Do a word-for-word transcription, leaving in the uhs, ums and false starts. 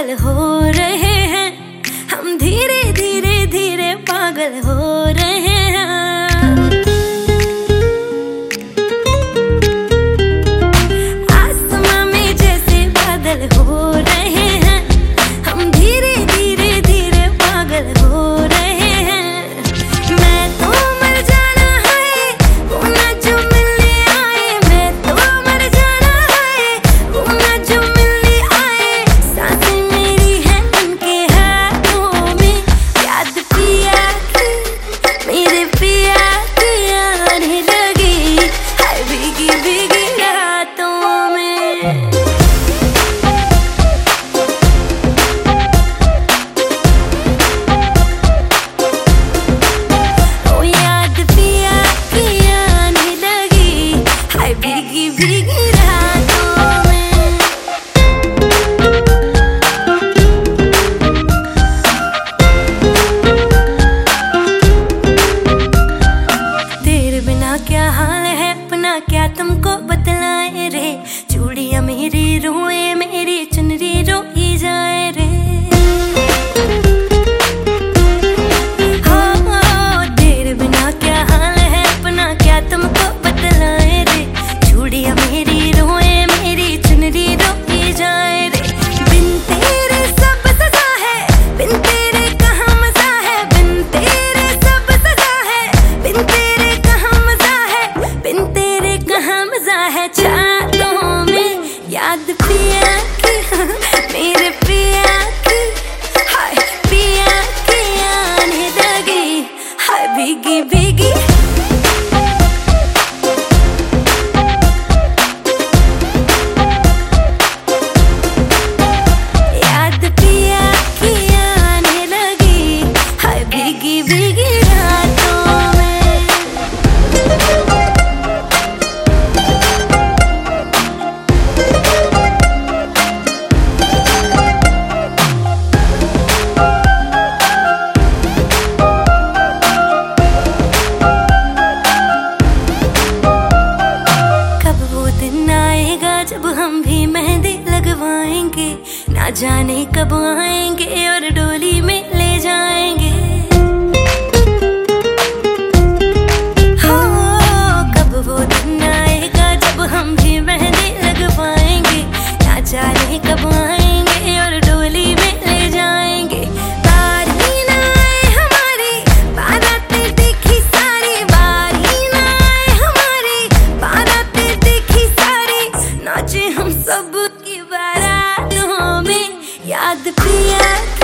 पागल हो रहे हैं, हम धीरे धीरे धीरे पागल हो रहे हैं। आसमां में जैसे बादल हो रहे हैं, हम धीरे धीरे धीरे पागल हो रहे हैं। मैं तो मर जाना है वो ना जो मिलने आए, मैं तो मर जाना है वो ना जो मिलने आए। सांसें मेरी है उनके हाथों में, याद पिया की मेरे पिया की आने लगी है भीगी भीगी रातों में। भीगी भीगी रातों में तेरे बिना क्या हाल है अपना, क्या तुमको बतलाए रे। चूड़ियां मेरी रोए, मेरी चुनरी रोई जाए रे। हो तेरे बिना क्या हाल है अपना, क्या तुमको बतलाए रे। चूड़ियां मेरी रोए, मेरी चुनरी रोई जाए रे। बिन तेरे सब सजा है, बिन तेरे कहाँ मजा है। बिन तेरे सब सजा है, बिन तेरे कहाँ मजा है। बिन तेरे कहाँ मजा है। छातों में याद पिया की मेरे पिया की, हाय पिया की आने लगी हाय भीगी भीगी। भीगी भीगी रातों में कब वो दिन आएगा जब हम भी मेहंदी लगवाएंगे। ना जाने कब आएंगे और डोली में ले जाएंगे। हम भी मेहंदी लगवाएंगे, ना जाने कब आएंगे और डोली में ले जाएंगे। बारी ना आए हमारी बारातें देखी सारी, बारी ना आए हमारी बारातें देखी सारी। नाचे हम सब की बारातों में, याद पिया